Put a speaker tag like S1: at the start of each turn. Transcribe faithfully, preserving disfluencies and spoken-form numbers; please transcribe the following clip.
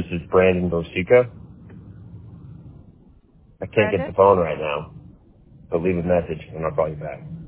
S1: is Brandon Bosica. I can't
S2: Brandon?
S1: get the phone right now, but leave a message and I'll call you back.